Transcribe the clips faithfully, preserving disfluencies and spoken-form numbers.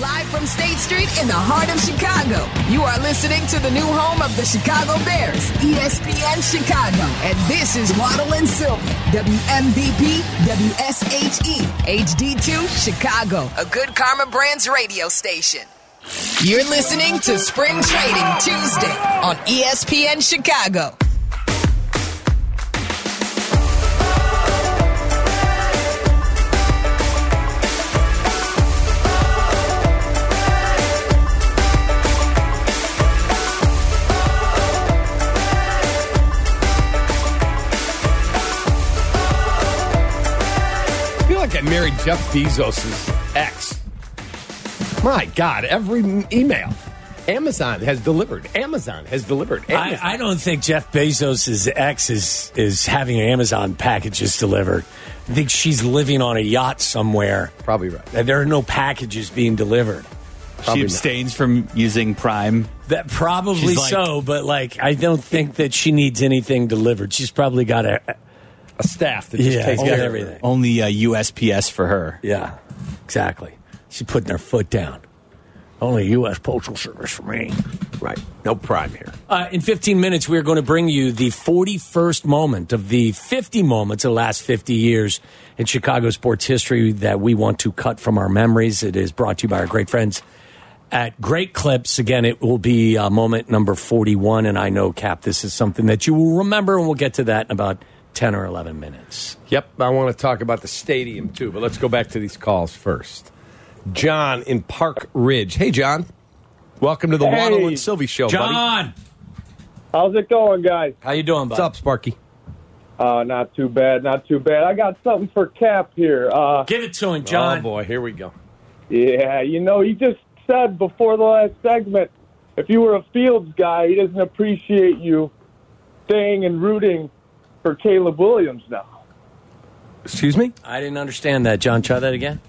Live from State Street in the heart of Chicago, you are listening to the new home of the Chicago Bears, E S P N Chicago. And this is Waddle and Silver, W M V P, W S H E, H D two, Chicago, a Good Karma Brands radio station. You're listening to Spring Trading Tuesday on E S P N Chicago. I married Jeff Bezos' ex. My God, every email. Amazon has delivered. Amazon has delivered. Amazon. I, I don't think Jeff Bezos' ex is, is having Amazon packages delivered. I think she's living on a yacht somewhere. Probably right. There are no packages being delivered. Probably she abstains not. from using Prime. That probably like, so, but like I don't think that she needs anything delivered. She's probably got a... A staff that just yeah, takes care of everything. Only uh, U S P S for her. Yeah, exactly. She's putting her foot down. Only U S Postal Service for me. Right. No Prime here. Uh, in fifteen minutes, we are going to bring you the forty-first moment of the fifty moments of the last fifty years in Chicago sports history that we want to cut from our memories. It is brought to you by our great friends at Great Clips. Again, it will be uh, moment number forty-one, and I know, Cap, this is something that you will remember, and we'll get to that in about ten or eleven minutes. Yep, I want to talk about the stadium, too, but let's go back to these calls first. John in Park Ridge. Hey, John. Welcome to the hey. Waddle and Sylvie Show, John. buddy. How's it going, guys? How you doing, bud? What's up, Sparky? Uh, not too bad, not too bad. I got something for Cap here. Uh, Give it to him, John. Oh, boy, here we go. Yeah, you know, he just said before the last segment, if you were a Fields guy, he doesn't appreciate you staying and rooting for Caleb Williams now. Excuse me? I didn't understand that, John. Try that again.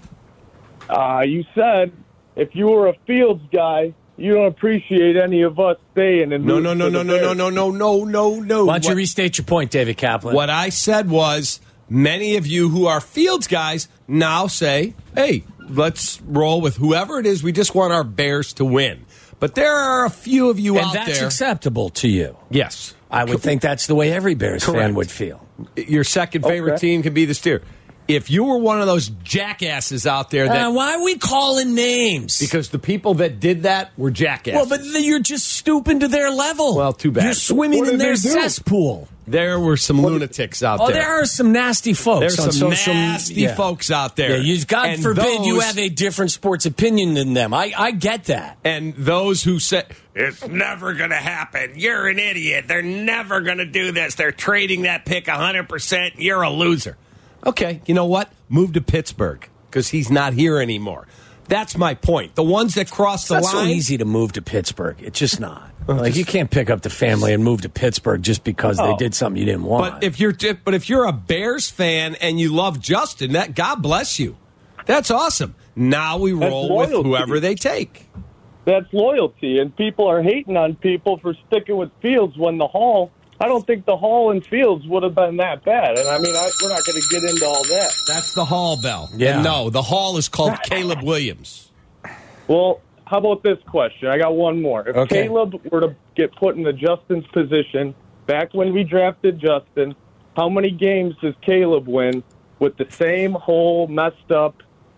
Uh, you said if you were a Fields guy, you don't appreciate any of us staying and No, no, no, no, no, no, no, no, no, no, no. Why don't you What- restate your point, David Kaplan? What I said was many of you who are Fields guys now say, hey, let's roll with whoever it is. We just want our Bears to win. But there are a few of you and out that's there. acceptable to you. Yes. I would think that's the way every Bears Correct. fan would feel. Your second favorite Okay. team can be the Steelers. If you were one of those jackasses out there that... Uh, why are we calling names? Because the people that did that were jackasses. Well, but you're just stooping to their level. Well, too bad. You're swimming What in did their they do? cesspool. There were some lunatics out Oh, there. there are some nasty folks. There's on some social, nasty yeah. folks out there. Yeah, you, God And forbid you those- have a different sports opinion than them. I, I get that. And those who say, it's never going to happen. You're an idiot. They're never going to do this. They're trading that pick one hundred percent. You're a loser. Okay, you know what? Move to Pittsburgh because he's not here anymore. That's my point. The ones that cross the It's not line. so easy to move to Pittsburgh. It's just not. Like you can't pick up the family and move to Pittsburgh just because they Oh. did something you didn't want. But if you're but if you're a Bears fan and you love Justin, that God bless you. That's awesome. Now we roll with loyalty. whoever they take. That's loyalty, and people are hating on people for sticking with Fields when the Hall, I don't think the Hall and Fields would have been that bad. And, I mean, I, we're not going to get into all that. That's the Hall bell. Yeah. And no, the Hall is called Caleb Williams. Well, how about this question? I got one more. If Okay. Caleb were to get put into Justin's position, back when we drafted Justin, how many games does Caleb win with the same whole messed up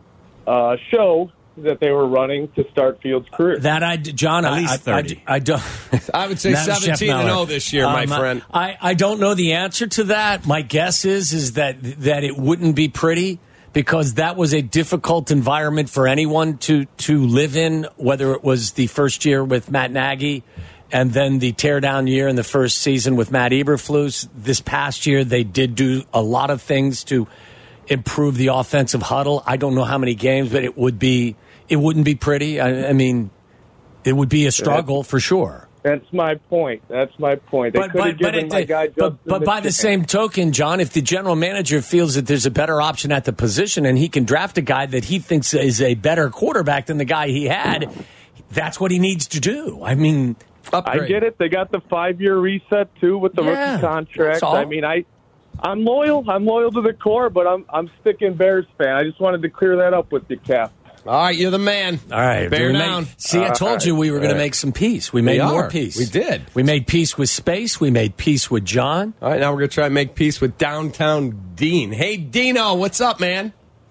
uh, show that they were running to start Fields' career? that I, John, At I, least I, thirty. I, I don't. I would say That was Jeff seventeen and Miller. oh this year, my Um, friend. I, I don't know the answer to that. My guess is is that that it wouldn't be pretty because that was a difficult environment for anyone to to live in, whether it was the first year with Matt Nagy and then the teardown year in the first season with Matt Eberflus. This past year, they did do a lot of things to improve the offensive huddle. I don't know how many games, but it would be it wouldn't be pretty. I, I mean, it would be a struggle for sure. That's my point. That's my point. They But, could have but, but, given it- my guy but, Justin but by the chance. same token, John, if the general manager feels that there's a better option at the position and he can draft a guy that he thinks is a better quarterback than the guy he had, that's what he needs to do. I mean, Upgrade. I get it. They got the five-year reset too with the Yeah, rookie contract. that's all. I mean, I, I'm loyal. I'm loyal to the core, but I'm I'm sticking Bears fan. I just wanted to clear that up with you, Cap. All right, you're the man. All right. Bear we down. Make, see, I told right. you we were going All to right. make some peace. We made We more are. peace. We did. We made peace with space. We made peace with John. All right, now we're going to try and make peace with downtown Dean. Hey, Dino, what's up, man?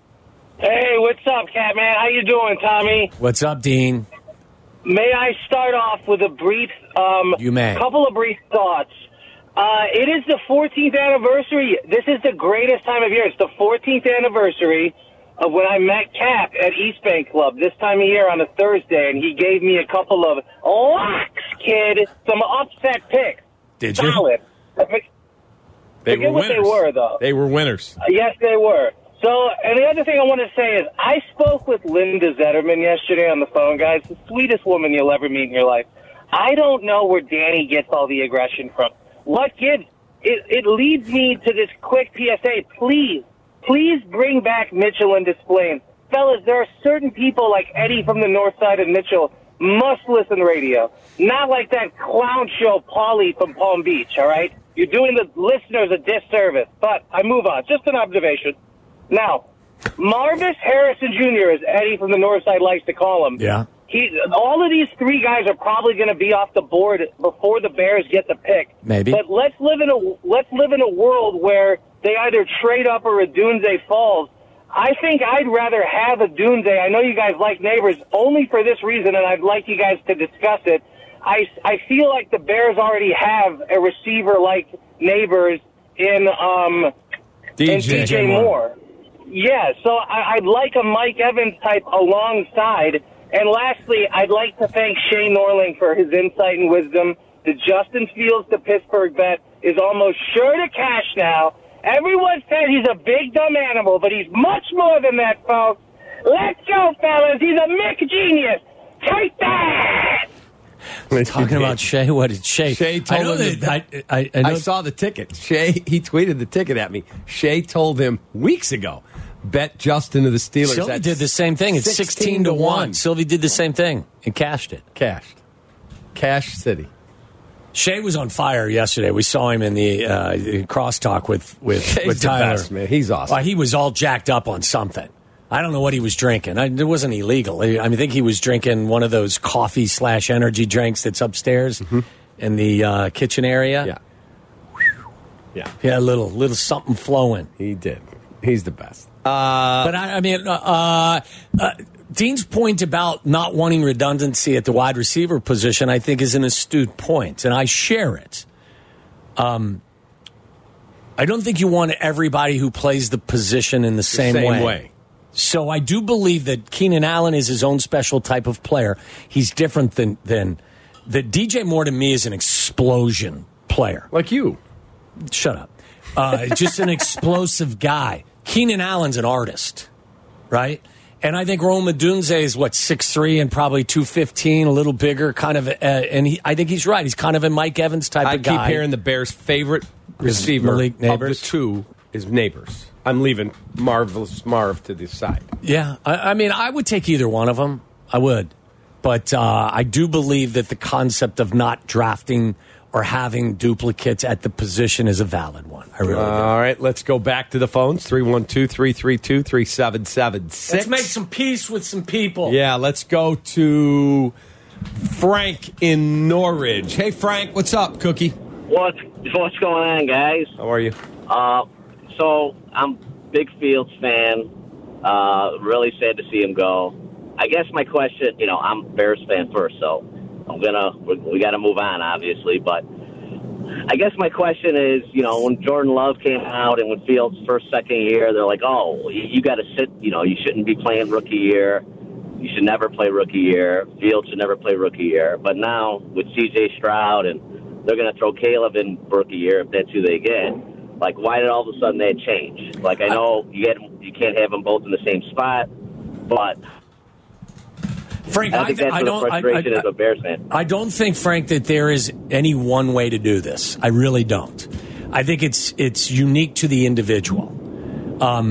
Hey, what's up, Cat Man? How you doing, Tommy? What's up, Dean? May I start off with a brief, um, You may. couple of brief thoughts. Uh, it is the fourteenth anniversary. This is the greatest time of year. It's the fourteenth anniversary of when I met Cap at East Bank Club this time of year on a Thursday, and he gave me a couple of locks, kid, some upset picks. Did you? Solid. I forget They were what winners. they were, though. They were winners. Uh, yes, they were. So, and the other thing I want to say is I spoke with Linda Zetterman yesterday on the phone, guys, the sweetest woman you'll ever meet in your life. I don't know where Danny gets all the aggression from. What gives? It, it leads me to this quick P S A. Please, please bring back Mitchell and Desplain. Fellas, there are certain people like Eddie from the north side of Mitchell must listen to radio. Not like that clown show Paulie from Palm Beach, all right? You're doing the listeners a disservice. But I move on. Just an observation. Now, Marvis Harrison Junior, as Eddie from the north side likes to call him. Yeah. He, all of these three guys are probably going to be off the board before the Bears get the pick. Maybe. But let's live in a let's live in a world where they either trade up or Odunze falls. I think I'd rather have Odunze. I know you guys like Neighbors only for this reason, and I'd like you guys to discuss it. I, I feel like the Bears already have a receiver like Neighbors in um D J, and D J Moore. Yeah, so I, I'd like a Mike Evans type alongside. And lastly, I'd like to thank Shay Norling for his insight and wisdom. The Justin Fields to Pittsburgh bet is almost sure to cash now. Everyone says he's a big dumb animal, but he's much more than that, folks. Let's go, fellas. He's a Mick genius. Take that! Talking about Shay, what did Shay? Shay told I know him that, to- I, I, I, know I saw the ticket. Shay, he tweeted the ticket at me. Shay told him weeks ago, bet Justin to the Steelers. Sylvie at did the same thing. It's sixteen to one. Sylvie did the same thing and cashed it. Cashed. Cash City. Shay was on fire yesterday. We saw him in the uh, crosstalk with with, Shay's with the Tyler. best, man. He's awesome. Well, he was all jacked up on something. I don't know what he was drinking. I, it wasn't illegal. I, I mean, I think he was drinking one of those coffee slash energy drinks that's upstairs in the uh, kitchen area. Yeah. Yeah. He had a little little something flowing. He did. He's the best. Uh, but I, I mean, uh, uh, uh, Dean's point about not wanting redundancy at the wide receiver position, I think, is an astute point, and I share it. Um, I don't think you want everybody who plays the position in the same, Same way. way. So I do believe that Keenan Allen is his own special type of player. He's different than than the D J Moore to me is an explosion player. Like you. Shut up. Uh, just an explosive guy. Keenan Allen's an artist, right? And I think Rome Odunze is, what, six three and probably two fifteen, a little bigger, kind of. Uh, and he, I think he's right. He's kind of a Mike Evans type I of guy. keep hearing the Bears' favorite receiver Malik of the Neighbors. two is Neighbors. I'm leaving Marvelous Marv to the side. Yeah, I, I mean, I would take either one of them. I would. But uh, I do believe that the concept of not drafting or having duplicates at the position is a valid one. I really do. All right, let's go back to the phones. three one two, three three two, three seven seven six. Let's make some peace with some people. Yeah, let's go to Frank in Norridge. Hey, Frank, what's up, Cookie? What's what's going on, guys? How are you? Uh, so I'm big Fields fan. Uh, really sad to see him go. I guess my question, you know, I'm a Bears fan first, so I'm gonna we, we got to move on, obviously. But I guess my question is, you know, when Jordan Love came out and when Fields' first second year, they're like, oh, you, you got to sit. You know, you shouldn't be playing rookie year. You should never play rookie year. Fields should never play rookie year. But now with C J Stroud and they're going to throw Caleb in rookie year if that's who they get. Like, why did all of a sudden that change? Like, I know you get you can't have them both in the same spot, but Frank, I I, think th- that's I the don't. I, frustration I, as a Bears fan. I don't think, Frank, that there is any one way to do this. I really don't. I think it's it's unique to the individual. Um,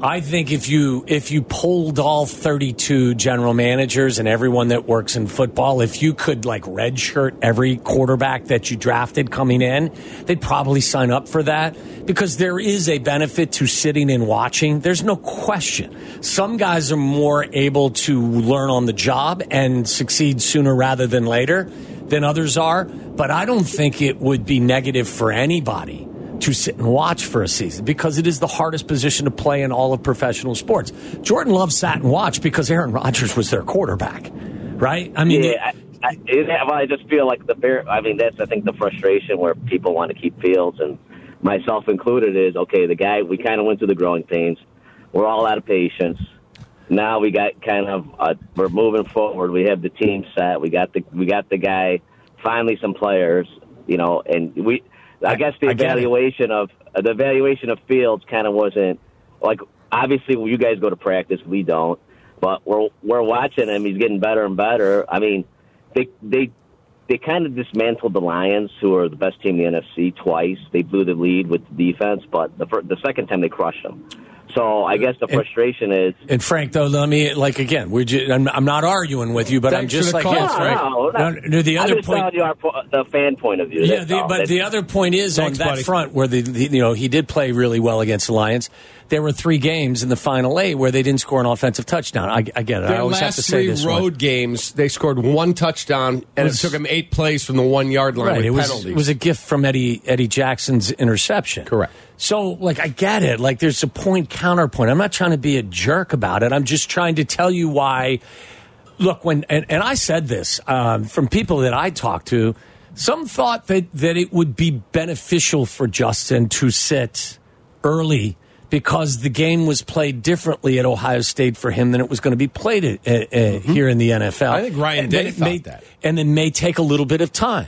I think if you if you polled all thirty-two general managers and everyone that works in football, if you could like redshirt every quarterback that you drafted coming in, they'd probably sign up for that because there is a benefit to sitting and watching. There's no question. Some guys are more able to learn on the job and succeed sooner rather than later than others are, but I don't think it would be negative for anybody to sit and watch for a season because it is the hardest position to play in all of professional sports. Jordan Love sat and watched because Aaron Rodgers was their quarterback, right? I mean, yeah, I, I, it, well, I just feel like the Bear. I mean, that's I think the frustration where people want to keep Fields, and myself included, is okay. The guy, we kind of went through the growing pains. We're all out of patience. Now we got kind of uh, we're moving forward. We have the team set. We got the we got the guy. Finally, some players, you know, and we. I guess the I evaluation of uh, the evaluation of Fields kind of wasn't like obviously when you guys go to practice, we don't, but we're we're watching him. He's getting better and better. I mean, they they they kind of dismantled the Lions, who are the best team in the N F C, twice. They blew the lead with the defense, but the first, the second time they crushed them. So I guess the frustration and, is. And Frank, though, let me like again. We just, I'm, I'm not arguing with you, but Thanks I'm just like call, yes, Frank. No, no, no, the I'm other just point. telling you our, po- the fan point of view. Yeah, the, but That's, the other point is Thanks, on that buddy. front where the, the you know he did play really well against the Lions. There were three games in the final eight where they didn't score an offensive touchdown. I, I get it. I Their always have last to say three this road one. games, they scored one touchdown, and was- it took them eight plays from the one yard line Right, with it was penalties. it was a gift from Eddie Eddie Jackson's interception. Correct. So, like, I get it. Like, there's a point counterpoint. I'm not trying to be a jerk about it. I'm just trying to tell you why. Look, when and, and I said this um, from people that I talked to, some thought that that it would be beneficial for Justin to sit early because the game was played differently at Ohio State for him than it was going to be played at, uh, uh, Mm-hmm. here in the N F L. I think Ryan And Day then it thought may, that. and then may take a little bit of time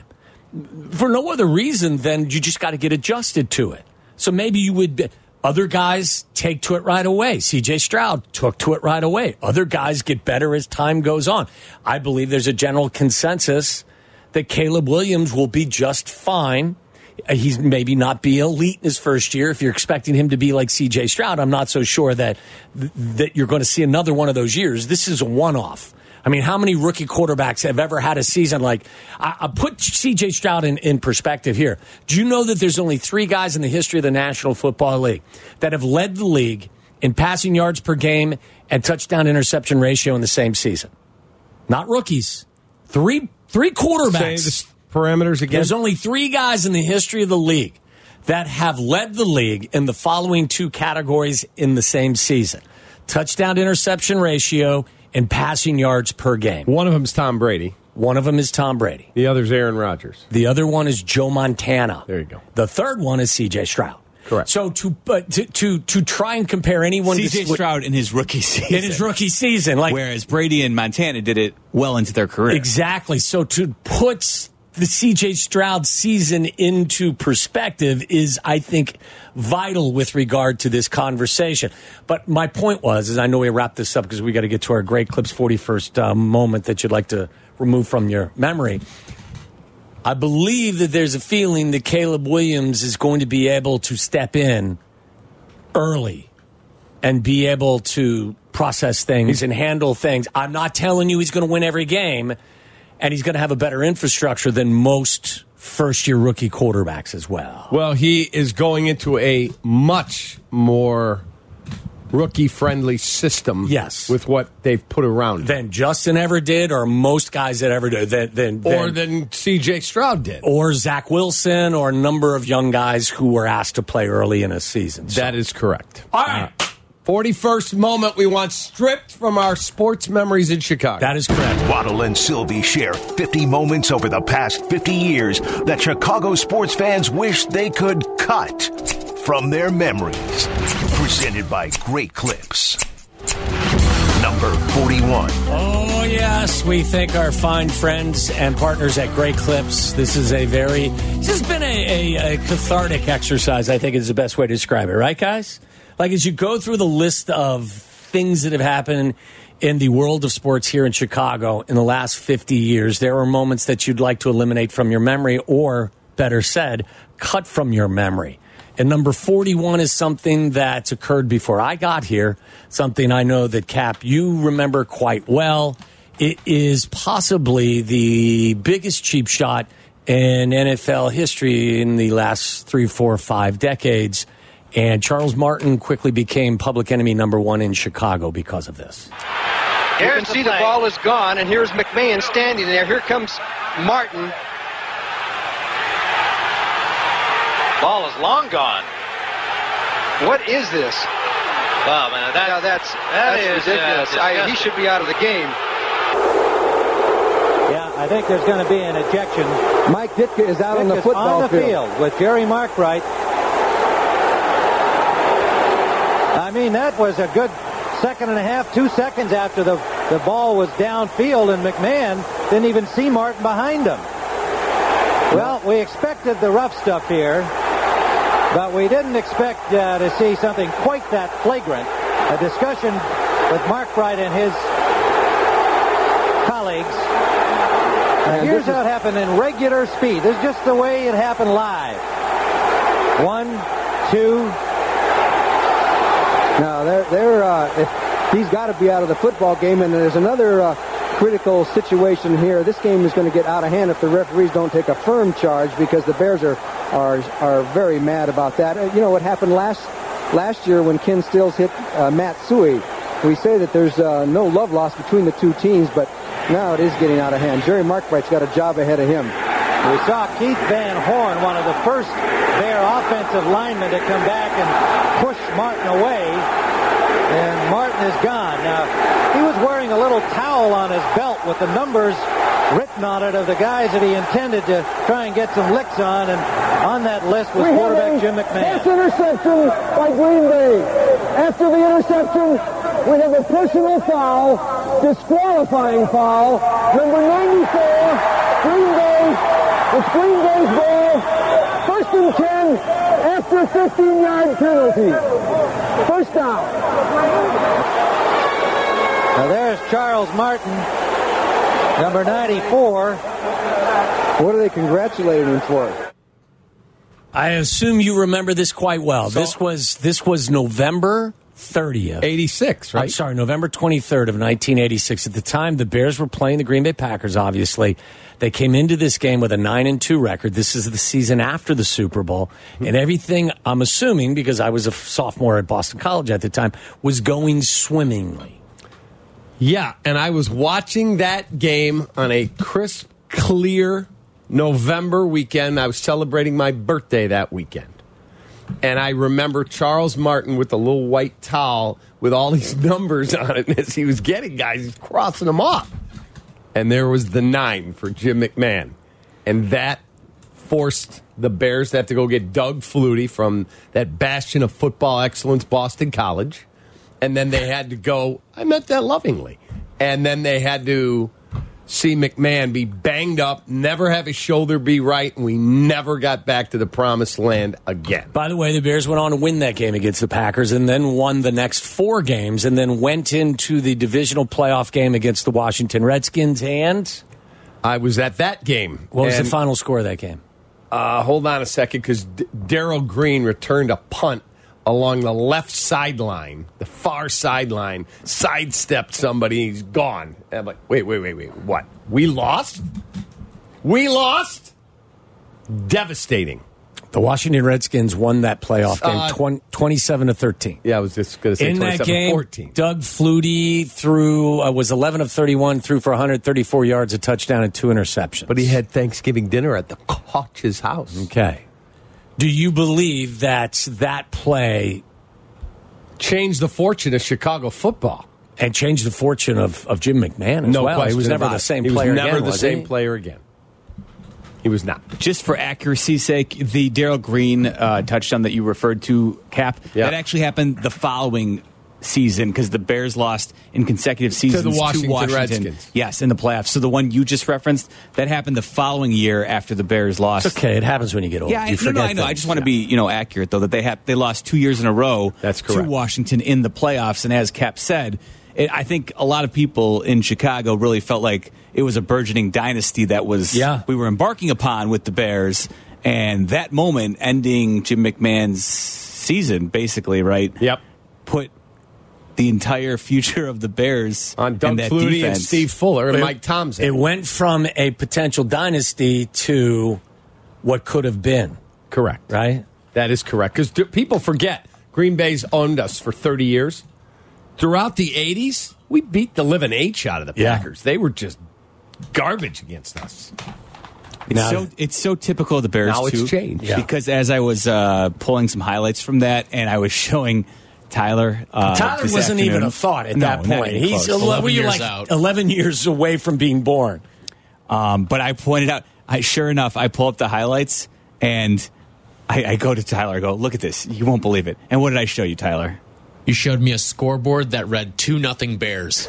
for no other reason than you just got to get adjusted to it. So maybe you would. Be, other guys take to it right away. C J Stroud took to it right away. Other guys get better as time goes on. I believe there's a general consensus that Caleb Williams will be just fine. He's maybe not be elite in his first year. If you're expecting him to be like C J Stroud, I'm not so sure that that you're going to see another one of those years. This is a one-off. I mean, how many rookie quarterbacks have ever had a season like... I, I put C J Stroud in, in perspective here. Do you know that there's only three guys in the history of the National Football League that have led the league in passing yards per game and touchdown interception ratio in the same season? Not rookies. Three three quarterbacks. Say the parameters again. There's only three guys in the history of the league that have led the league in the following two categories in the same season. Touchdown interception ratio and passing yards per game. One of them is Tom Brady. One of them is Tom Brady. The other's Aaron Rodgers. The other one is Joe Montana. There you go. The third one is C J Stroud. Correct. So to uh, to, to to try and compare anyone C J to Stroud in his rookie season. in his rookie season, like Whereas Brady and Montana did it well into their career. exactly. So to put the C J Stroud season into perspective is, I think, vital with regard to this conversation. But my point was, is I know we wrap this up because we got to get to our Great Clips forty-first uh, moment that you'd like to remove from your memory. I believe that there's a feeling that Caleb Williams is going to be able to step in early and be able to process things and handle things. I'm not telling you he's going to win every game, and he's going to have a better infrastructure than most first-year rookie quarterbacks as well. Well, he is going into a much more rookie-friendly system. Yes. With what they've put around him. Than Justin ever did, or most guys that ever did. Than, than, Or than, than C J Stroud did. or Zach Wilson, or a number of young guys who were asked to play early in a season. So- That is correct. All right. forty-first moment we want stripped from our sports memories in Chicago. That is correct. Waddle and Sylvie share fifty moments over the past fifty years that Chicago sports fans wish they could cut from their memories. Presented by Great Clips. Number forty-one. Oh, yes. We thank our fine friends and partners at Great Clips. This is a very, this has been a, a, a cathartic exercise, I think is the best way to describe it. Right, guys? Like, as you go through the list of things that have happened in the world of sports here in Chicago in the last fifty years, there are moments that you'd like to eliminate from your memory, or better said, cut from your memory. And number forty-one is something that's occurred before I got here, something I know that, Cap, you remember quite well. It is possibly the biggest cheap shot in N F L history in the last three, four, five decades. And Charles Martin quickly became public enemy number one in Chicago because of this. You can see the ball is gone, and here's McMahon standing there. Here comes Martin. Ball is long gone. What is this? Wow, man, that, yeah, that's, that that's is, ridiculous. uh, I, he should be out of the game. Yeah, I think there's going to be an ejection. Mike Ditka is out on the football on the field. field with Jerry Markwright. I mean, that was a good second and a half, two seconds after the, the ball was downfield, and McMahon didn't even see Martin behind him. Well, we expected the rough stuff here, but we didn't expect uh, to see something quite that flagrant. A discussion with Markwright and his colleagues. Now, here's how it happened in regular speed. This is just the way it happened live. One, two. No, they're, they're, uh, if he's got to be out of the football game, and there's another uh, critical situation here. This game is going to get out of hand if the referees don't take a firm charge, because the Bears are are are very mad about that. Uh, you know what happened last last year when Ken Stills hit uh, Matt Suhey. We say that there's uh, no love lost between the two teams, but now it is getting out of hand. Jerry Markwright's got a job ahead of him. We saw Keith Van Horn, one of the first Bear offensive linemen to come back and push Martin away, and Martin is gone. Now, he was wearing a little towel on his belt with the numbers written on it of the guys that he intended to try and get some licks on, and on that list was we quarterback Jim McMahon. This interception by Green Bay. After the interception, we have a personal foul, disqualifying foul, number ninety-four, Green Bay. It's Green Bay's ball. First and ten after a fifteen-yard penalty. First down. Now there's Charles Martin, number ninety-four. What are they congratulating him for? I assume you remember this quite well. So, this was this was November thirtieth. eighty-six, right? I'm sorry, November twenty-third of nineteen eighty-six. At the time, the Bears were playing the Green Bay Packers, obviously. They came into this game with a nine and two record. This is the season after the Super Bowl. And everything, I'm assuming, because I was a sophomore at Boston College at the time, was going swimmingly. Yeah, and I was watching that game on a crisp, clear November weekend. I was celebrating my birthday that weekend. And I remember Charles Martin with a little white towel with all these numbers on it. And as he was getting guys, he's crossing them off. And there was the nine for Jim McMahon. And that forced the Bears to have to go get Doug Flutie from that bastion of football excellence, Boston College. And then they had to go, I meant that lovingly. And then they had to see McMahon be banged up, never have his shoulder be right, and we never got back to the promised land again. By the way, the Bears went on to win that game against the Packers and then won the next four games and then went into the divisional playoff game against the Washington Redskins. And I was at that game. What was and, the final score of that game? Uh, hold on a second, because D- Darrell Green returned a punt along the left sideline, the far sideline, sidestepped somebody, he's gone. And I'm like, wait, wait, wait, wait, what? We lost? We lost? Devastating. The Washington Redskins won that playoff game Uh, twenty, twenty-seven to thirteen. Yeah, I was just going to say in that game, fourteen. Doug Flutie threw, uh, was eleven of thirty-one, threw for one hundred thirty-four yards, a touchdown, and two interceptions. But he had Thanksgiving dinner at the Koch's house. Okay. Do you believe that that play changed the fortune of Chicago football and changed the fortune of, of Jim McMahon as no well? He was never about the same it. player He was never again, the was same he? player again. He was not. Just for accuracy's sake, the Darrell Green uh, touchdown that you referred to, Cap, yeah. that actually happened the following season because the Bears lost in consecutive seasons to the Washington, to Washington Redskins. Yes, in the playoffs. So the one you just referenced, that happened the following year after the Bears lost. It's okay. It happens when you get older. Yeah, you I, no, no, I know. things. I just want to yeah. be, you know, accurate though that they have they lost two years in a row. That's correct. To Washington in the playoffs, and as Cap said, it, I think a lot of people in Chicago really felt like it was a burgeoning dynasty that was yeah. we were embarking upon with the Bears. And that moment, ending Jim McMahon's season, basically, right? Yep. Put the entire future of the Bears on Doug and that Flutie defense. and Steve Fuller and it, Mike Thompson. It went from a potential dynasty to what could have been. Correct. Right? That is correct. Because people forget, Green Bay's owned us for thirty years. Throughout the eighties, we beat the living H out of the Yeah. Packers. They were just garbage against us. It's Now- so it's so typical of the Bears Now it's too. changed. Yeah. Because as I was uh, pulling some highlights from that, and I was showing Tyler, uh, Tyler this wasn't even afternoon- a thought at No, that not point. even He's close. ele- were you years like out. eleven years away from being born. Um, but I pointed out, I, sure enough, I pull up the highlights and I, I go to Tyler. I go, look at this. You won't believe it. And what did I show you, Tyler? You showed me a scoreboard that read two nothing Bears.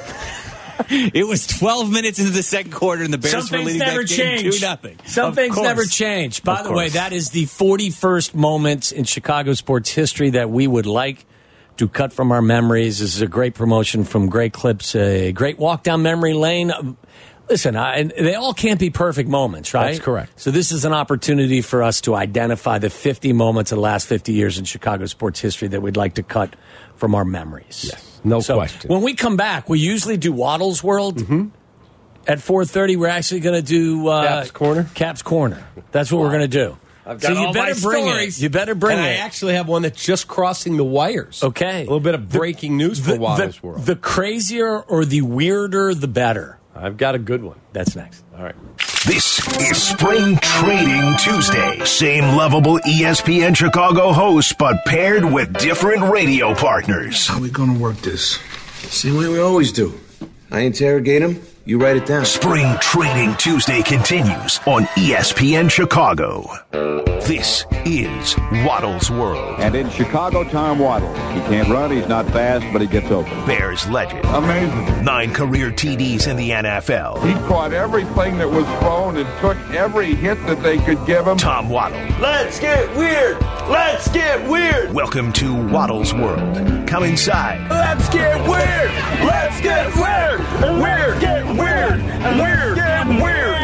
It was twelve minutes into the second quarter, and the Bears Some were things leading never that game change. two nothing. Some Of things course. never change. By Of the way, course. that is the forty-first moment in Chicago sports history that we would like to cut from our memories. This is a great promotion from Great Clips, a great walk down memory lane. Listen, I, and they all can't be perfect moments, right? That's correct. So this is an opportunity for us to identify the fifty moments of the last fifty years in Chicago sports history that we'd like to cut from our memories. Yes, no So question. when we come back, we usually do Waddle's World. Mm-hmm. At four thirty, we're actually going to do uh, Cap's Corner? Cap's Corner. That's what we're going to do. I've so got you all better my bring stories. it. You better bring and it. I actually have one that's just crossing the wires. Okay. A little bit of breaking news for the, Waddle's the, World. The crazier or the weirder, the better. I've got a good one. That's next. All right. This is Spring Trading Tuesday. Same lovable E S P N Chicago hosts, but paired with different radio partners. How are we going to work this? Same way we always do. I interrogate him, you write it down. Spring Trading Tuesday continues on E S P N Chicago. This is Waddle's World. And in Chicago, Tom Waddle. He can't run, he's not fast, but he gets open. Bears legend. Amazing. Nine career T Ds in the N F L. He caught everything that was thrown and took every hit that they could give him. Tom Waddle. Let's get weird. Let's get weird. Welcome to Waddle's World. Come inside. Let's get weird. Let's get weird. Weird. Get weird. Weird. Get weird.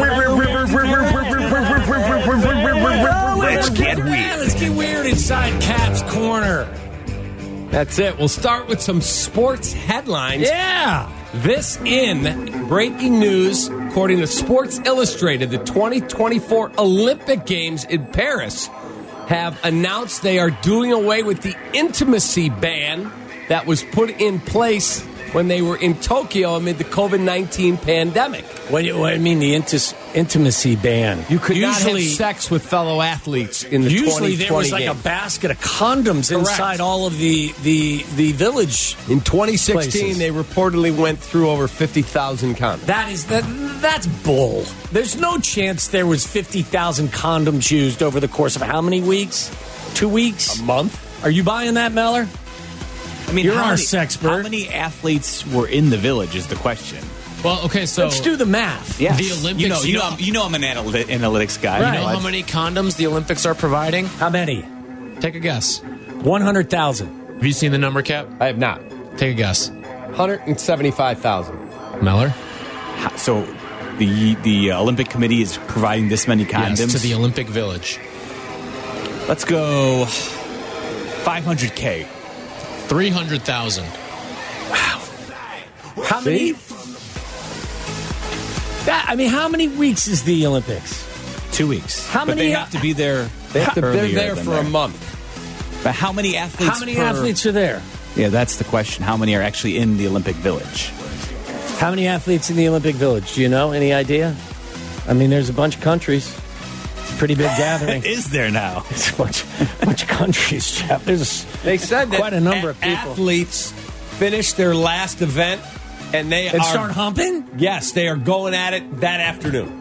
Let's get weird. Let's get weird inside Cap's Corner. That's it. We'll start with some sports headlines. Yeah. This in breaking news, according to Sports Illustrated, the twenty twenty-four Olympic Games in Paris have announced they are doing away with the intimacy ban that was put in place when they were in Tokyo amid the COVID nineteen pandemic. What do you, what do you mean the intis, intimacy ban? You could usually, not have sex with fellow athletes in the Usually there was like games. a basket of condoms Correct. inside all of the the, the village. In twenty sixteen, places. they reportedly went through over fifty thousand condoms. That is that that's bull. There's no chance there was fifty thousand condoms used over the course of how many weeks? Two weeks? A month? Are you buying that, Meller? I mean, You're how our many, sexpert. How many athletes were in the village is the question. Well, okay, so Let's do the math. Yes. the Olympics. You know, you, you know, know, I'm, you know I'm an analy- analytics guy. Right. you know how many condoms the Olympics are providing? How many? Take a guess. One hundred thousand. Have you seen the number, Cap? I have not. Take a guess. one hundred seventy-five thousand. Meller? So the the Olympic Committee is providing this many condoms Yes, to the Olympic Village. Let's go five hundred K. three hundred thousand. How many? That, I mean, how many weeks is the Olympics? Two weeks. How but many- they have to be there. They have to, they're earlier there than for there. a month. But how many athletes? How many per- athletes are there? Yeah, that's the question. How many are actually in the Olympic Village? How many athletes in the Olympic Village? Do you know? Any idea? I mean, there's a bunch of countries. It's a pretty big gathering. Is there now? It's a bunch, bunch of countries, Jeff. There's They said that quite a number a- of people. athletes finish their last event and they And are start humping? Yes, they are going at it that afternoon.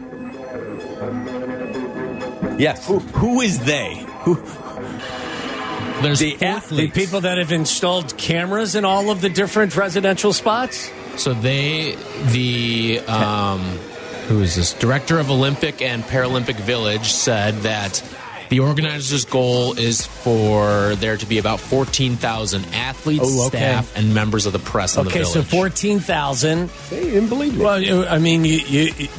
Yes. Who, who is they? Who? There's The four- athletes. The people that have installed cameras in all of the different residential spots? So they, the, um, who is this? Director of Olympic and Paralympic Village said that the organizers' goal is for there to be about fourteen thousand athletes, Oh, okay. staff, and members of the press in the Okay, village. so fourteen thousand. They didn't believe me. Well, you- I mean, you, you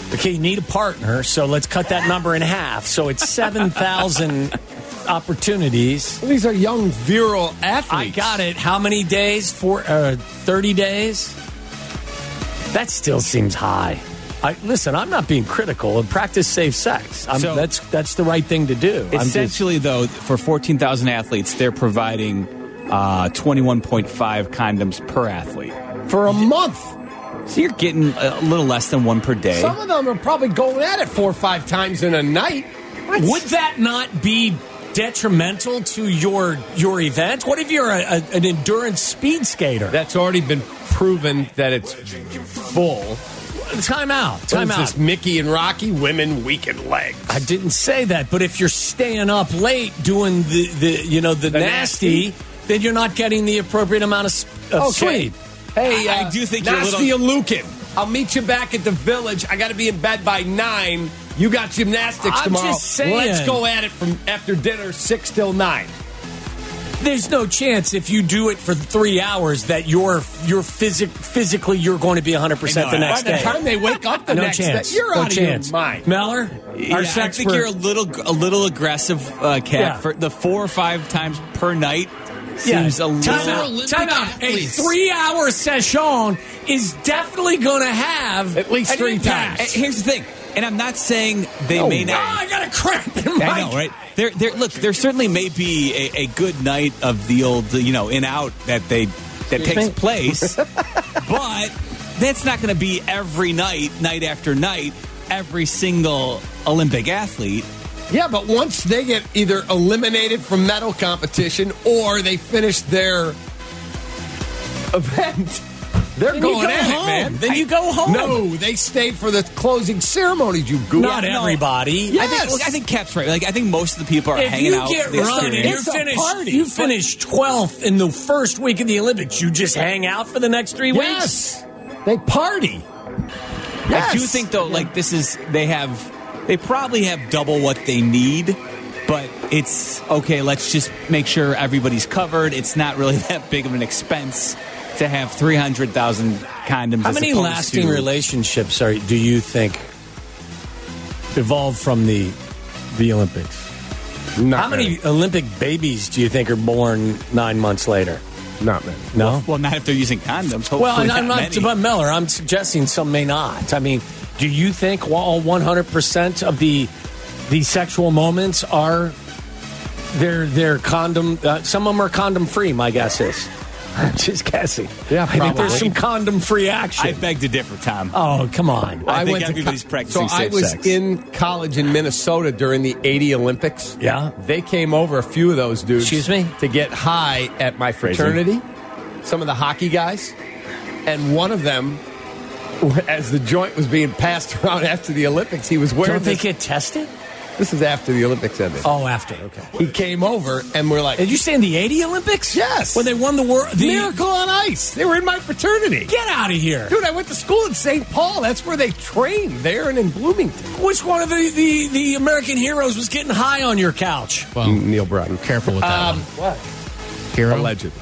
Okay, you need a partner, so let's cut that number in half. So it's seven thousand opportunities. Well, these are young, virile athletes. I got it. How many days? For uh, thirty days? That still seems high. I, listen, I'm not being critical. And practice safe sex. I'm, So- that's that's the right thing to do. I'm just- Essentially, though, for fourteen thousand athletes, they're providing uh, twenty-one point five condoms per athlete. For a month. So you're getting a little less than one per day. Some of them are probably going at it four or five times in a night. Would that not be detrimental to your your event? What if you're a, a, an endurance speed skater? That's already been proven that it's full. Time out. What Time is out. this, Mickey and Rocky? Women weakened legs. I didn't say that, but if you're staying up late doing the, the you know the, The nasty, nasty? then you're not getting the appropriate amount of, s- of Okay. sleep. Hey, I- uh, I do think you're a Nasty little- and Lucan. I'll meet you back at the village. I got to be in bed by nine. You got gymnastics I'm tomorrow. just saying. Let's go at it from after dinner, six till nine. There's no chance if you do it for three hours that you're you're physic, physically you're going to be one hundred percent I the know. next By the day. time they wake up the no next chance. day, you're no out chance. of your mind. Meller, Yeah, our I sex think you're a little a little aggressive, uh, Kat. Yeah. For the four or five times per night Yeah. seems a little. Time out. Olympic Time out. A athletes. three-hour session is definitely going to have At least an three impact. times. And here's the thing, and I'm not saying they No may way. Oh, not. I got a cramp in my. I know, right? There, there. Look, there certainly may be a, a good night of the old, you know, in out that they that Excuse takes me? place, but that's not going to be every night, night after night, every single Olympic athlete. Yeah, but once they get either eliminated from medal competition or they finish their event, they're Then you going go at home. it, man. Then you go home. No, they stay for the closing ceremonies, you goof. Not No. everybody. Yeah. I think, Yes. look, I think Cap's right. Like, I think most of the people are If hanging you out. get for the run and you experience. It's a finish, party. you finish twelfth in the first week of the Olympics, you just hang out for the next three weeks. Yes, they party. I do Yes. think though, like this is they have, they probably have double what they need, but it's okay. Let's just make sure everybody's covered. It's not really that big of an expense to have three hundred thousand condoms. How as many opposed lasting to, relationships are do you think evolved from the the Olympics? Not How many many. Olympic babies do you think are born nine months later? Not many. No. Well, not if they're using condoms. Hopefully Well, and I'm not not many. about Miller. I'm suggesting some may not. I mean, do you think all one hundred percent of the the sexual moments are they're they're condom? Uh, some of them are condom free. My guess is. I'm just guessing. Yeah, I think probably. there's some condom free action. I beg to differ, Tom. oh, come on. I think went to everybody's co- practicing So I safe was sex. in college in Minnesota during the eighty Olympics. Yeah. They came over, a few of those dudes. Excuse me? To get high at my fraternity. Some of the hockey guys. And one of them, as the joint was being passed around after the Olympics, he was wearing Don't they this. get tested? This is after the Olympics ended. Oh, after. Okay. He came over and we're like, Did you say in the eighty Olympics? Yes. When they won the world. The, Miracle on Ice. They were in my fraternity. Get out of here. Dude, I went to school in Saint Paul. That's where they trained, there and in Bloomington. Which one of the, the, the American heroes was getting high on your couch? Well, Neil Broughton. careful with that Um, one. What? Hero? Allegedly.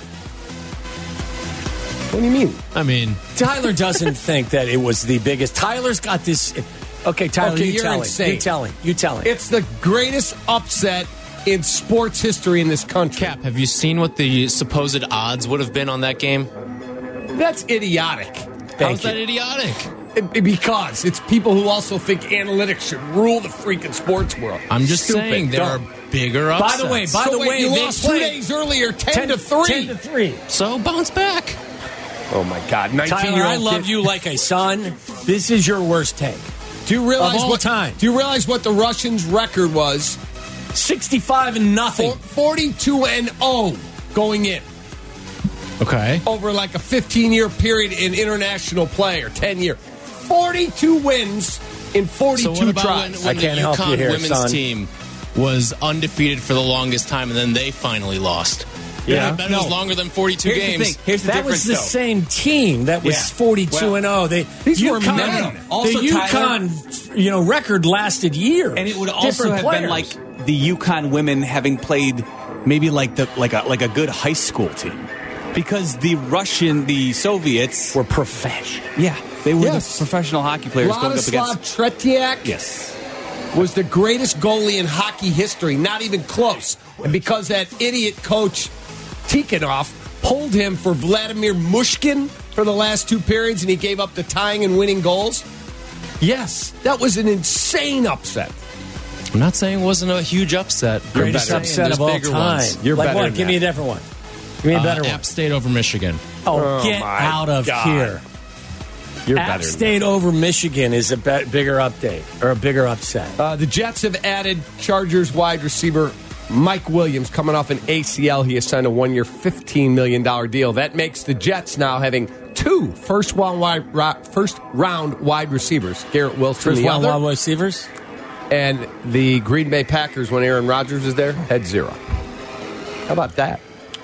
What do you mean? I mean, Tyler doesn't think that it was the biggest. Tyler's got this. Okay, Tyler, Okay, you you're tell insane. it. You tell it. You tell it. It's the greatest upset in sports history in this country. Cap, have you seen what the supposed odds would have been on that game? That's idiotic. How's that idiotic? It- because it's people who also think analytics should rule the freaking sports world. I'm just Stupid. saying there Dumb. are bigger By upsets. the way, by So the wait, way, you they lost two played days earlier, ten, to three. ten to three. So bounce back. Oh my God, Tyler, nineteen-year-old I love kid. you like a son. This is your worst take. Do you realize of all what time. Do you realize what the Russians' record was? sixty-five and nothing. forty-two and oh going in Okay. over like a fifteen-year period in international play or ten-year. forty-two wins in forty-two So what about tries. when, when I can't the help you UConn here, women's son. team was undefeated for the longest time, and then they finally lost? Yeah. I bet it was No. longer than forty-two Here's the games. thing. Here's the that difference, was the though. same team that was Yeah. forty-two Well, and oh. They these were UConn, men. Also, the Tyler- UConn, you know, record lasted years, And it would also Different have players. been like the Yukon women having played maybe like the like a like a good high school team, because the Russian, the Soviets were professional. Yeah, They were Yes. the professional hockey players going up Vladislav against. Tretiak Yes. was the greatest goalie in hockey history, not even close. And because that idiot coach Tikhonov pulled him for Vladimir Mushkin for the last two periods and he gave up the tying and winning goals, yes, that was an insane upset. I'm not saying it wasn't a huge upset. Greatest I'm upset saying of all there's bigger time. ones. You're like better what? than Give me a that. different one. Give me a better Uh, one. App State over Michigan. Oh, Oh, get my out of God. here. You're App better than State over Michigan is a be- bigger update or a bigger upset. Uh, the Jets have added Chargers wide receiver Mike Williams coming off an A C L. He has signed a one-year, fifteen million dollars deal. That makes the Jets now having two first round wide, first round wide receivers. Garrett Wilson, First the round other, wide receivers. and the Green Bay Packers, when Aaron Rodgers was there, had zero. How about that?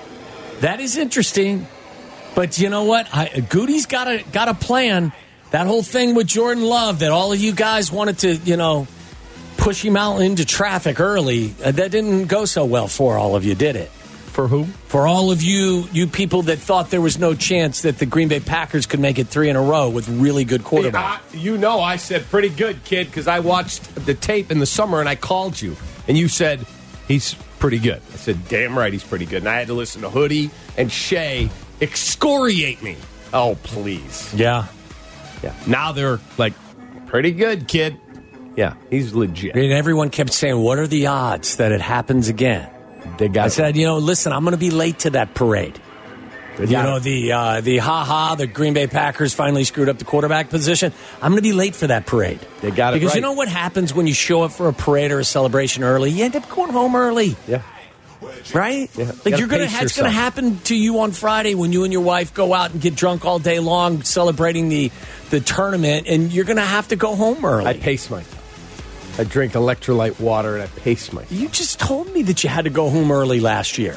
That is interesting. But you know what? I, Goody's got a got a plan. That whole thing with Jordan Love that all of you guys wanted to, you know, push him out into traffic early, uh, that didn't go so well for all of you, did it? For who? For all of you you people that thought there was no chance that the Green Bay Packers could make it three in a row with really good quarterbacks. Yeah, you know I said pretty good, kid, because I watched the tape in the summer and I called you. And you said, he's pretty good. I said, damn right he's pretty good. And I had to listen to Hoodie and Shea excoriate me. Oh, please. Yeah. Yeah. Now they're like, pretty good, kid. Yeah, he's legit. And everyone kept saying, what are the odds that it happens again? They got I said, you know, listen, I'm going to be late to that parade. You know, the uh, the ha-ha, the Green Bay Packers finally screwed up the quarterback position. I'm going to be late for that parade. They got it Because right. you know what happens when you show up for a parade or a celebration early? You end up going home early. Yeah. Right? Yeah. Like Gotta you're gonna pace it's gonna yourself. happen to you on Friday when you and your wife go out and get drunk all day long celebrating the the tournament, and you're gonna have to go home early. I pace myself. I drink electrolyte water and I pace myself. You just told me that you had to go home early last year.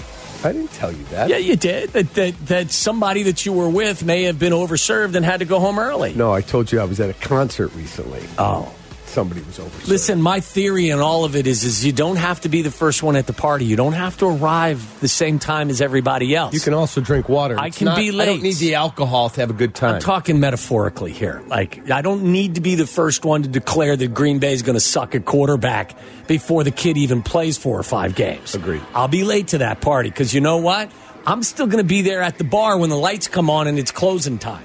I didn't tell you that. Yeah, you did. That, that that somebody that you were with may have been overserved and had to go home early. No, I told you I was at a concert recently. Oh. Somebody was overserved. Listen, my theory in all of it is, is you don't have to be the first one at the party. You don't have to arrive the same time as everybody else. You can also drink water. I It's can not- be late. I don't need the alcohol to have a good time. I'm talking metaphorically here. Like, I don't need to be the first one to declare that Green Bay is going to suck at quarterback before the kid even plays four or five games. Agreed. I'll be late to that party because you know what? I'm still going to be there at the bar when the lights come on and it's closing time.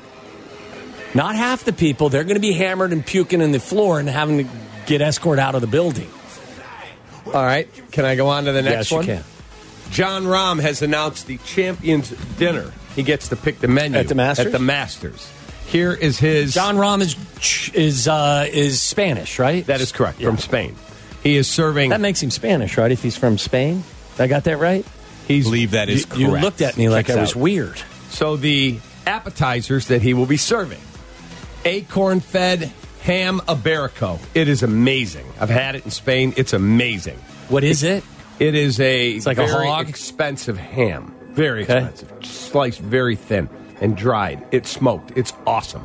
Not half the people. They're going to be hammered and puking in the floor and having to get escorted out of the building. All right. Can I go on to the next Yes, you one? can. John Rahm has announced the Champions Dinner. He gets to pick the menu At the Masters? At the Masters. Here is his. John Rahm is is uh, is Spanish, right? That is correct. From Spain. He is serving. That makes him Spanish, right? If he's from Spain, I got that right. He's, believe that is You, you correct. looked at me like Checks I was out. weird. So the appetizers that he will be serving: acorn-fed ham iberico. It is amazing. I've had it in Spain. It's amazing. What is it? It is a It's like a very hog? expensive ham. Very Okay. expensive. Sliced very thin and dried. It's smoked. It's awesome.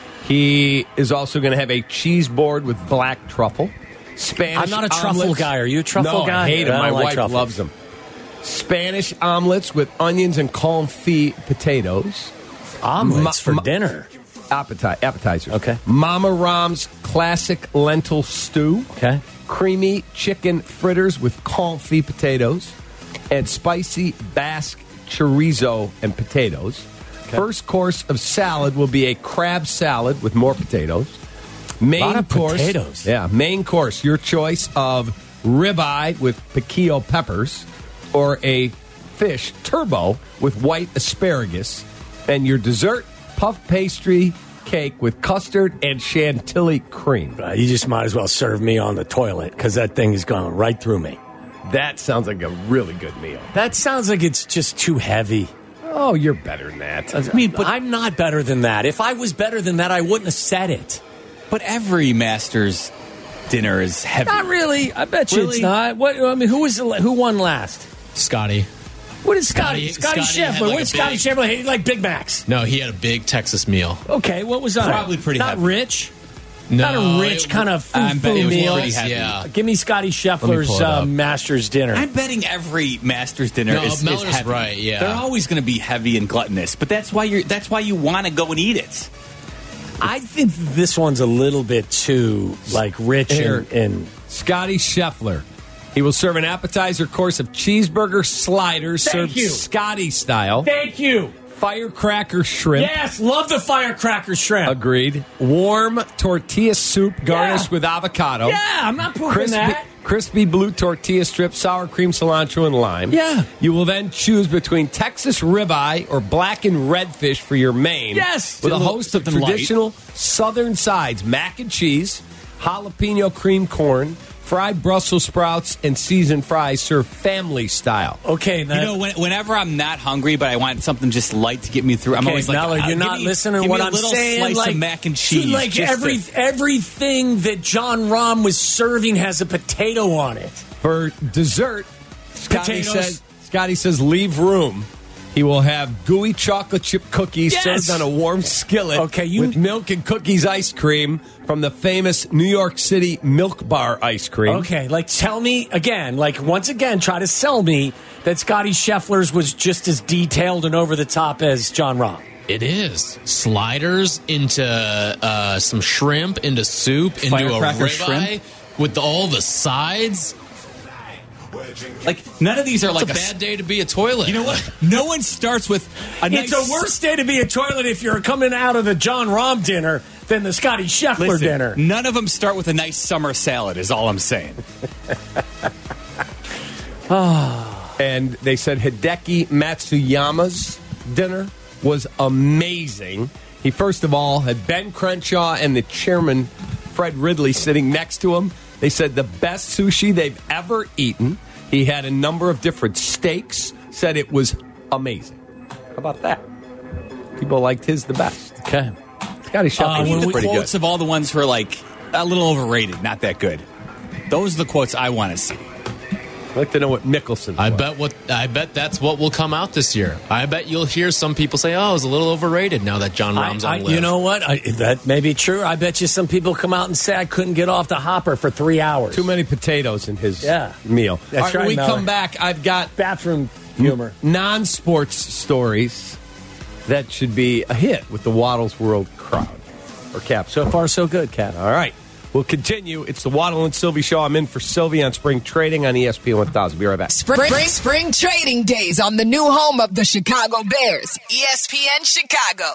He is also going to have a cheese board with black truffle. Spanish I'm not a truffle omelets. guy. Are you a truffle no, guy? I hate I him. My don't like wife truffle. loves them. Spanish omelets with onions and confit potatoes. Omelets for Ma- dinner. Appeti- appetizers. Okay. Mama Ram's classic lentil stew. Okay. Creamy chicken fritters with confit potatoes. And spicy Basque chorizo and potatoes. First course of salad will be a crab salad with more potatoes. Main Lot of course, potatoes. Yeah, main course. Your choice of ribeye with piquillo peppers, or a fish turbo with white asparagus, and your dessert puff pastry cake with custard and chantilly cream. Uh, you just might as well serve me on the toilet because that thing is going right through me. That sounds like a really good meal. That sounds like it's just too heavy. Oh, you're better than that. I mean, but I'm not better than that. If I was better than that, I wouldn't have said it. But every Masters dinner is heavy. Not really. I bet you it's Really? not. What? I mean, who was the, who won last? Scotty. What is Scotty? Scotty- Scotty, Scotty had Scheffler. like what a is Scotty big- Scheffler? He like Big Macs. No, he had a big Texas meal. Okay, what was on it? Probably pretty Not heavy. rich. No, Not a rich it- kind of I'm betting foo-foo it was meal. pretty heavy. Yeah. Give me Scotty pull Scheffler's it uh, up. Masters dinner. I'm betting every Masters dinner No, is, is Miller's heavy. right, yeah. They're always going to be heavy and gluttonous, but that's why you're. That's why you want to go and eat it. I think this one's a little bit too, like, rich Here. and, and Scotty Scheffler. He will serve an appetizer course of cheeseburger sliders Thank served you. Scotty style. Thank you. Firecracker shrimp. Yes, love the firecracker shrimp. Agreed. Warm tortilla soup garnished Yeah. with avocado. Yeah, I'm not pooping crispy, that. Crispy blue tortilla strips, sour cream, cilantro, and lime. Yeah. You will then choose between Texas ribeye or blackened redfish for your main. Yes. With a A little- host of something light. traditional southern sides, mac and cheese, jalapeno cream corn, fried Brussels sprouts, and seasoned fries served family style. Okay, You know, when, whenever I'm not hungry, but I want something just light to get me through, I'm Okay, always like, Mallard, uh, you're give not me- listening to give what me a I'm little saying. Slice like of mac and cheese. like just every to- everything that John Rahm was serving has a potato on it. For dessert, Scotty Potatoes. says, Scotty says leave room. He will have gooey chocolate chip cookies Yes! served on a warm skillet Okay, you- with milk and cookies ice cream from the famous New York City Milk Bar ice cream. Okay, like tell me again, like once again, try to sell me that Scotty Scheffler's was just as detailed and over the top as John Rahm. It is. Sliders into uh, some shrimp, into soup, into a Firecracker ribeye shrimp? with all the sides. Like, none of these are It's like a a bad day to be a toilet. You know what? No one starts with a It's nice. a worse day to be a toilet if you're coming out of the John Rahm dinner than the Scotty Scheffler Listen, dinner. none of them start with a nice summer salad, is all I'm saying. And they said Hideki Matsuyama's dinner was amazing. He first of all had Ben Crenshaw and the chairman, Fred Ridley, sitting next to him. They said the best sushi they've ever eaten. He had a number of different steaks, said it was amazing. How about that? People liked his the best. Okay. Scotty Uh, Scheffler when was we pretty quotes good. of all the ones who are like a little overrated, not that good. Those are the quotes I want to see. I'd like to know what Mickelson I was. bet what I bet that's what will come out this year. I bet you'll hear some people say, "Oh, it was a little overrated." Now that John Rahm's I, I, on live. you know what? I, that may be true. I bet you some people come out and say I couldn't get off the hopper for three hours. Too many potatoes in his Yeah. meal. That's All right, right, when we Mallard. come back, I've got Bathroom humor. non-sports stories that should be a hit with the Waddles World crowd. Or Cap. So far, so good, Cat. All right. We'll continue. It's the Waddle and Sylvie Show. I'm in for Sylvie on Spring Trading on E S P N one thousand. Be right back. Spring, spring, spring trading days on the new home of the Chicago Bears, E S P N Chicago.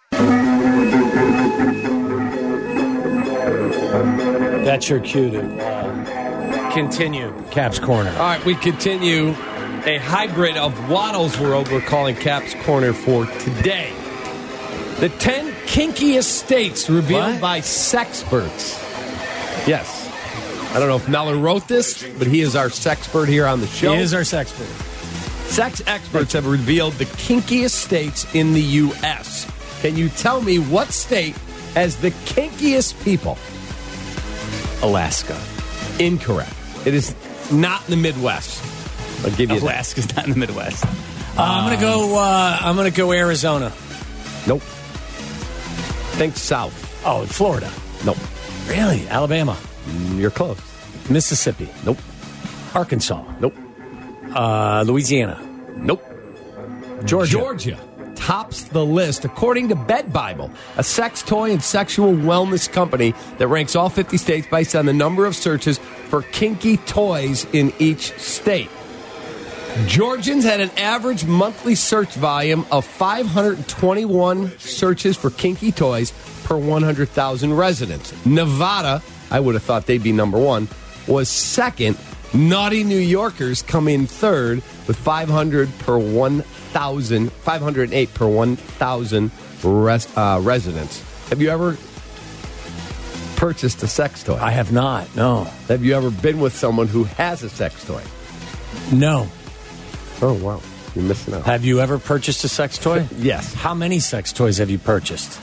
That's your cue to uh, continue Cap's Corner. All right, we continue a hybrid of Waddle's World we're calling Cap's Corner for today. The ten kinkiest states revealed What? by sexperts. Yes. I don't know if Mellor wrote this, but he is our sexpert here on the show. He is our sexpert. Sex experts have revealed the kinkiest states in the U S. Can you tell me what state has the kinkiest people? Alaska. Incorrect. It is not in the Midwest. I'll give you that. Alaska's not in the Midwest. Uh, I'm gonna go. Uh, I'm gonna go Arizona. Nope. Think south. Oh, Florida. Nope. Really? Alabama. Mm, You're close. Mississippi. Nope. Arkansas. Nope. Uh, Louisiana. Nope. Georgia. Georgia tops the list according to Bed Bible, a sex toy and sexual wellness company that ranks all fifty states based on the number of searches for kinky toys in each state. Georgians had an average monthly search volume of five hundred twenty-one searches for kinky toys per one hundred thousand residents. Nevada, I would have thought they'd be number one, was second. Naughty New Yorkers come in third with five hundred per one thousand, five hundred eight per one thousand res, uh, residents. Have you ever purchased a sex toy? I have not. No. Have you ever been with someone who has a sex toy? No. Oh, wow. You're missing out. Have you ever purchased a sex toy? Yes. How many sex toys have you purchased?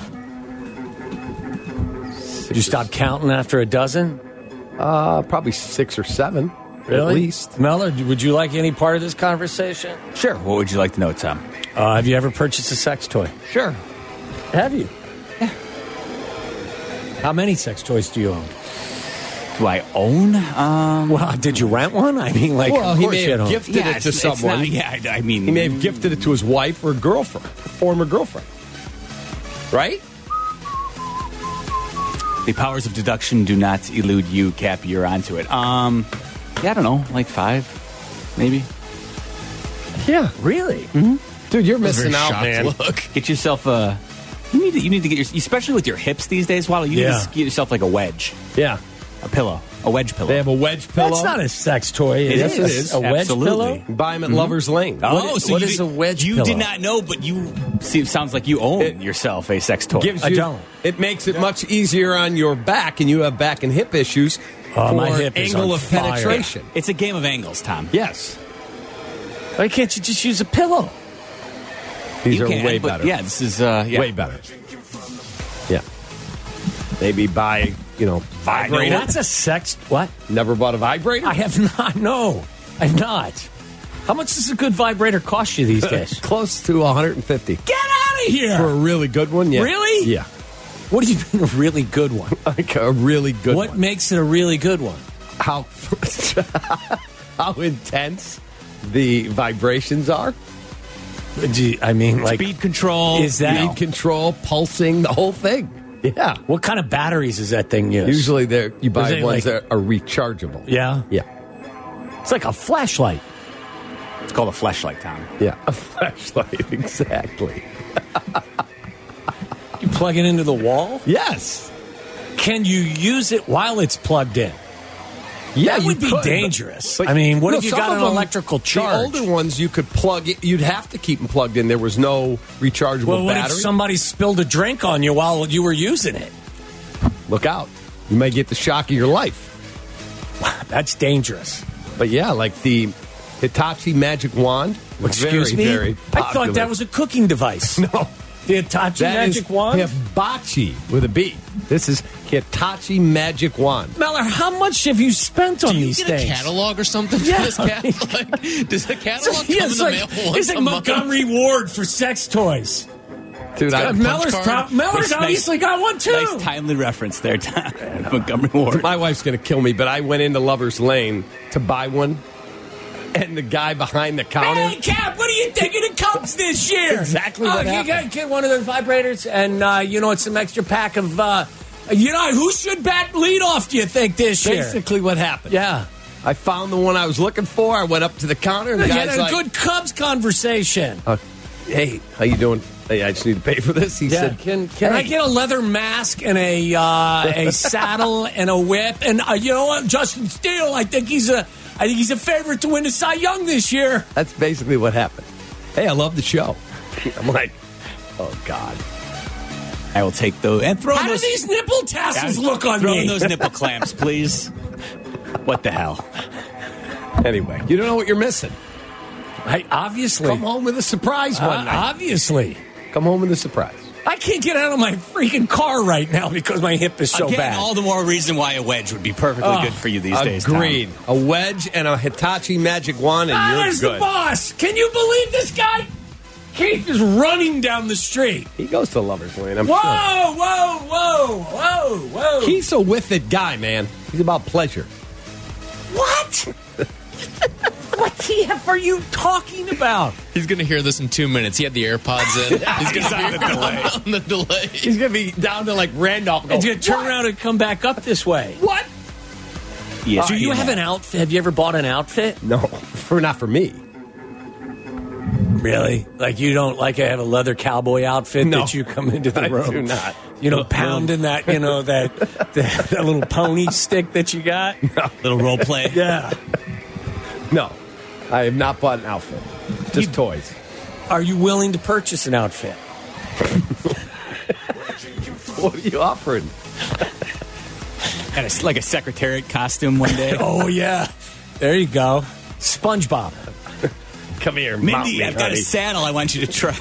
Did you stop counting after a dozen? Uh, probably six or seven. Really? At least. Mellor, would you like any part of this conversation? Sure. What would you like to know, Tom? Uh, have you ever purchased a sex toy? Sure. Have you? Yeah. How many sex toys do you own? Do I own? Um, Well, did you rent one? I mean, like, Well, of he course may you have don't. gifted yeah, it to it's- it's someone. not- yeah, I I mean, He may have gifted it to his wife or girlfriend, former girlfriend. Right? The powers of deduction do not elude you, Cap. You're onto it. Um, yeah, I don't know, like five, maybe. Yeah, really, mm-hmm. dude, you're That was a missing very out, shocked man. look. Get yourself a. You need to. You need to get your, especially with your hips these days. Waddle, you Yeah. need to get yourself like a wedge. Yeah, a pillow, a wedge pillow. They have a wedge pillow. That's not a sex toy. It Is is. it? It is. A wedge Absolutely. pillow. Buy them at Mhm. Lover's Lane. Oh, What- so what you is did, a wedge You pillow? did not know, but you see. It sounds like you own It- yourself a sex toy. Gives I you, don't. It makes it much easier on your back, and you have back and hip issues Oh, for my hip is angle on of fire. penetration. It's a game of angles, Tom. Yes, Why can't you just use a pillow? these You are can, way but better. Yeah, this is uh, yeah. Way better. Yeah. Maybe buy, you know, vibrator. That's a sex. What? Never bought a vibrator? I have not. No, I've not. How much does a good vibrator cost you these days? Close to one hundred fifty. Get out of here! For a really good one, yeah. Really? Yeah. What do you mean a really good one? Like a really good what one. makes it a really good one? How how intense the vibrations are? Gee, I mean, like Speed control. Is that Speed control, pulsing, the whole thing. Yeah. what kind of batteries is that thing use? Usually they're, you buy it ones like- that are rechargeable. Yeah, Yeah. it's like a flashlight. It's called a flashlight, Tom. Yeah. A flashlight, exactly. You plug it into the wall. Yes. Can you use it while it's plugged in? Yeah, that you would be could, dangerous. but- I mean, what No, if you some got of an them- electrical charge? The older ones you could plug it, you'd have to keep them plugged in. There was no rechargeable well, what battery. if somebody spilled a drink on you while you were using it? Look out. You may get the shock of your life. That's dangerous. But yeah, like the Hitachi Magic Wand. was Excuse very, me? Very I thought popular. that was a cooking device. No. The Hitachi That Magic is Wand? Hibachi with a B. This is Hitachi Magic Wand. Mellor, how much have you spent on Do you these get things? a catalog or something Yeah. for this cat? Like, does the catalog Yeah, come it's in the like, mail once it's like a month? Montgomery Ward for sex toys. Dude, I, got a Mellor's, punch pro- card. Mellor's Nice- obviously got one too. Nice timely reference there, Tom. Montgomery Ward. my wife's going to kill me, but I went into Lover's Lane to buy one, and the guy behind the counter. Hey, Cap, what are you thinking it comes this year? Exactly Oh, what you happened. got get one of those vibrators, and uh, you know, it's some extra pack of. Uh, you know, who should bat lead off? Do you think this year? Basically, what happened? Yeah, I found the one I was looking for. I went up to the counter, and the you had guy's a like, good Cubs conversation. uh, "Hey, how you doing? Hey, I just need to pay for this." He Yeah, said, can can I "Hey." get a leather mask and a uh, a saddle and a whip? And uh, you know what, Justin Steele, I think he's a I think he's a favorite to win the Cy Young this year. That's basically what happened. Hey, I love the show. I'm like, oh God. I will take those and throw How do those. these nipple tassels look on throw me? in those nipple clamps, please. What the hell? Anyway, you don't know what you're missing. I, obviously, Come home with a surprise one Uh, night. obviously. Come home with a surprise. I can't get out of my freaking car right now because my hip is so Again, bad. all the more reason why a wedge would be perfectly Oh, good for you these days. Tom. Agreed. A wedge and a Hitachi Magic Wand, and Ah, you're there's the good. boss. Can you believe this guy? Keith is running down the street. He goes to Lover's Lane, I'm Whoa, sure. whoa, whoa, whoa, whoa. He's a with it guy, man. He's about pleasure. What? What the F are you talking about? He's going to hear this in two minutes. He had the AirPods in. He's going to on be the delay. on the delay. He's going to be down to like Randolph. and go, He's going to turn "What? around and come back up this way. What? Yes, Do you know. have an outfit? Have you ever bought an outfit? No, for not for me. Really? Like you don't like have a leather cowboy outfit No. that you come into the I room? do not. You know, No. pounding that, you know, that, that that little pony stick that you got. Little role play. Yeah. No, I have not bought an outfit. Just toys. Are you willing to purchase an outfit? What are you offering? And it's like a secretariat costume one day. Oh yeah. There you go. SpongeBob. Come here, mount Mindy, me, I've got a honey. saddle I want you to try.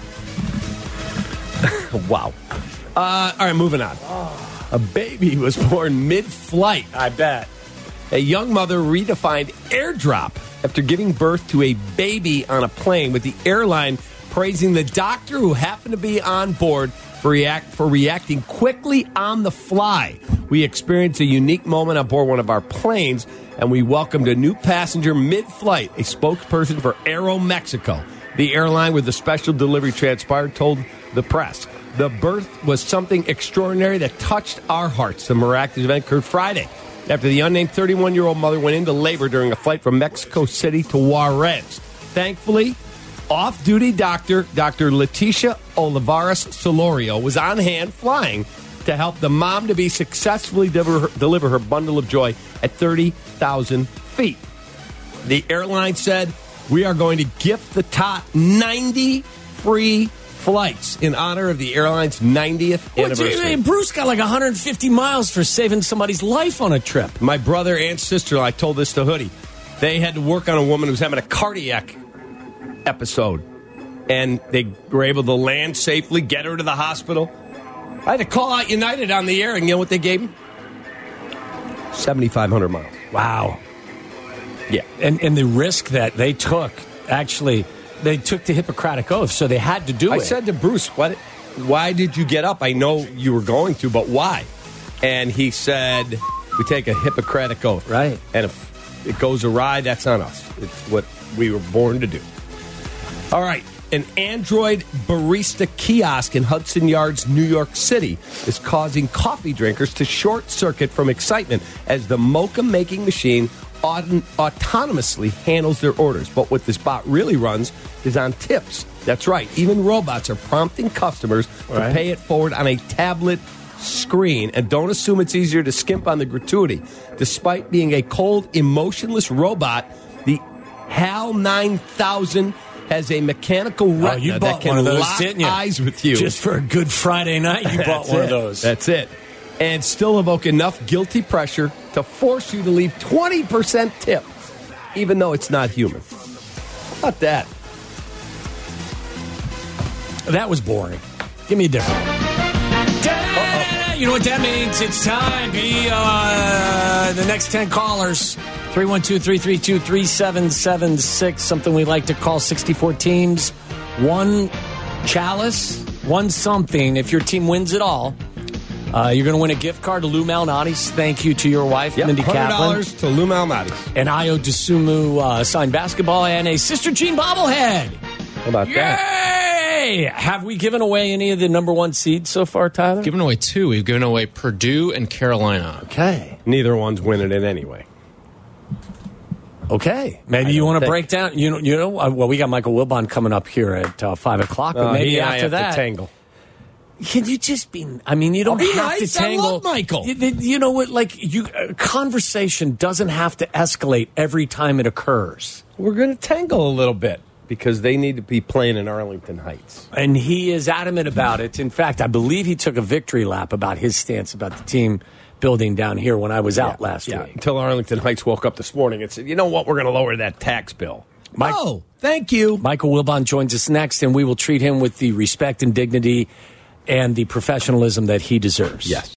Wow. Uh, all right, moving on. A baby was born mid-flight. I bet. A young mother redefined airdrop after giving birth to a baby on a plane, with the airline praising the doctor who happened to be on board for react for reacting quickly on the fly. We experienced a unique moment on board one of our planes, and we welcomed a new passenger mid-flight. A spokesperson for Aeromexico, the airline with the special delivery transpired, told the press. The birth was something extraordinary that touched our hearts. The miraculous event occurred Friday after the unnamed thirty-one-year-old mother went into labor during a flight from Mexico City to Juarez. Thankfully, off-duty doctor, Doctor Leticia Olivares Solorio, was on hand flying to help the mom-to-be successfully deliver her, deliver her bundle of joy at thirty thousand feet. The airline said, we are going to gift the top ninety free flights in honor of the airline's ninetieth Well, anniversary. gee, Bruce got like one hundred fifty miles for saving somebody's life on a trip. My brother and sister, I told this to Hoodie, they had to work on a woman who was having a cardiac episode. And they were able to land safely, get her to the hospital. I had to call out United on the air, and you know what they gave me? seventy-five hundred miles. Wow. Yeah. And and the risk that they took, actually, they took the Hippocratic Oath, so they had to do I it. I said to Bruce, what, why did you get up? I know you were going to, but why? And he said, we take a Hippocratic Oath. Right. And if it goes awry, that's on us. It's what we were born to do. All right. An Android barista kiosk in Hudson Yards, New York City, is causing coffee drinkers to short circuit from excitement as the mocha-making machine auton- autonomously handles their orders. But what this bot really runs is on tips. That's right. Even robots are prompting customers to Right. pay it forward on a tablet screen. And don't assume it's easier to skimp on the gratuity. Despite being a cold, emotionless robot, the HAL nine thousand has a mechanical retina Oh, you that bought can one of those, lock didn't you? eyes with you. Just for a good Friday night, you bought That's one it. of those. That's it. And still evoke enough guilty pressure to force you to leave twenty percent tip, even though it's not human. How about that? That was boring. Give me a different one. You know what that means? It's time. Be uh, the next ten callers. three one two, three three two, three seven seven six. Something we like to call sixty-four teams. One chalice, one something. If your team wins it all, uh, you're going to win a gift card to Lou Malnati's. Thank you to your wife, Yep, Mindy one hundred Kaplan. dollars to Lou Malnati's. And Io DeSumo uh, signed basketball and a Sister Jean bobblehead. How about that? Yay! Have we given away any of the number one seeds so far, Tyler? Given away two. We've given away Purdue and Carolina. Okay. Neither one's winning it anyway. Okay. Maybe I you don't want to think. break down. You know, you know. uh, Well, we got Michael Wilbon coming up here at uh, five o'clock. But Uh, maybe he and I after have that, to tangle. can you just be? I mean, you don't Oh, be have nice. to I tangle. love Michael. You, you know what? Like you, uh, conversation doesn't have to escalate every time it occurs. We're going to tangle a little bit because they need to be playing in Arlington Heights. And he is adamant about it. In fact, I believe he took a victory lap about his stance about the team building down here when I was out last Yeah, week. until Arlington Heights woke up this morning and said, you know what, we're going to lower that tax bill. Mike- oh, thank you. Michael Wilbon joins us next, and we will treat him with the respect and dignity and the professionalism that he deserves. Yes.